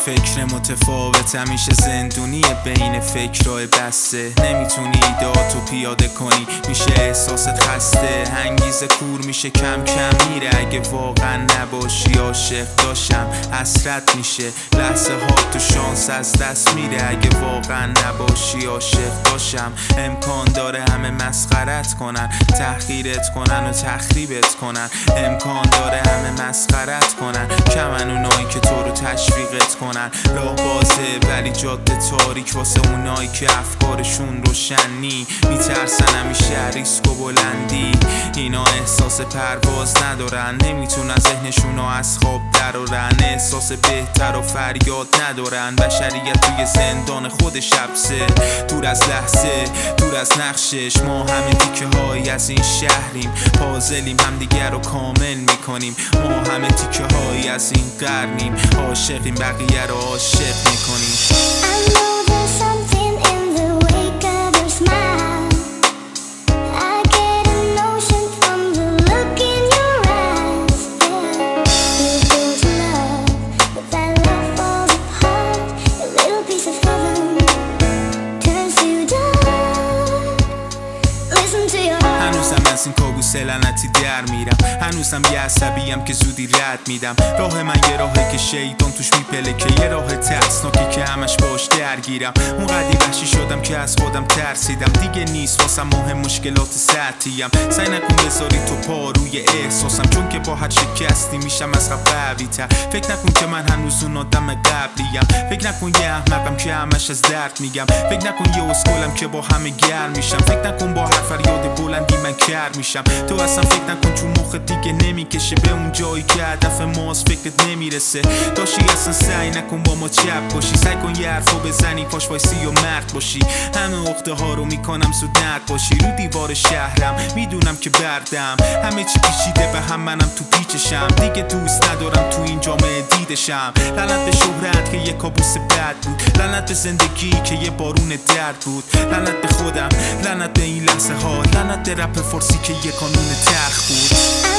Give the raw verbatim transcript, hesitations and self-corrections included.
فکر متفاوت همیشه زندونیه بین فکرهای بسته. نمیتونی ایدهاتو پیاده کنی، میشه احساست خسته. انگیزه کور میشه کم کم میره اگه واقعا نباشی. عاشق داشتم حسرت میشه، لحظه ها تو شانس از دست میره اگه واقعا نباشی. عاشق داشتم امکان داره همه مسخرت کنن، تحقیرت کنن و تخریبت کنن. امکان داره همه مسخرت کنن، کمن اونایی که تو رو تشویقت کنن. راه بازه ولی جاده تاریک واسه اونایی که افکارشون روشنی. میترسن همیشه ریسک و بلندی، اینا احساس پرواز ندارن. نمیتونن ذهنشون رو از خواب درارن، احساس بهتر و فریاد ندارن. بشریت توی زندان خودش حبسه، دور از لحظه، دور از نقشش. ما همه تیکه های از این شهریم، پازلیم همدیگر رو کامل میکنیم. ما همه تیکه های از این قرنیم، عاشقیم بقیه رو عاشق میکنیم. هنوزم از این کابوس لعنتی در میرم، هنوزم یه عصبیم که زودی رد میدم. راه من یه راهه که شیطان توش میپله، که یه راه ترسناکی که همش باش درگیرم. اونقدی وحشی شدم که از خودم ترسیدم، دیگه نیست واسم مهم مشکلات سطحیم. سعی نکن بذاری تو پا روی احساسم، چون که با هر شکستی میشم از قبل قوی تر. فکر نکن که من هنوز اون آدم قبلیم، فکر نکن یه احمقم که همش از درد میگم. فکر نکن یه اسکلم که با همه گرم میشم. فکر نکن با هر فریاد بلندی من کر میشم. تو اصلا فکر نکن چون مخ دیگه نمیکشه به اون جایی که هدف ماست فکرت نمیرسه. داشتی اصلا سعی نکن با ما چپ باشی، سعی کن یه حرفو بزنی پاش وایسی و مرد باشی. همه عقده ها رو میکنم زود نرد باشی. رو دیوار شهرم میدونم که بردم، همه چی پیچیده به هم، منم تو پیچشم. دیگه دوست ندارم تو این جامعه دیدشم. لعنت به شهرت که یه کابوس بد بود، لعنت به زندگی که یه بارون درد بود. لعنت به خودم، لعنت به این لحظه ها، لعنت به رپ فارسی که یه قانون تلخ بود.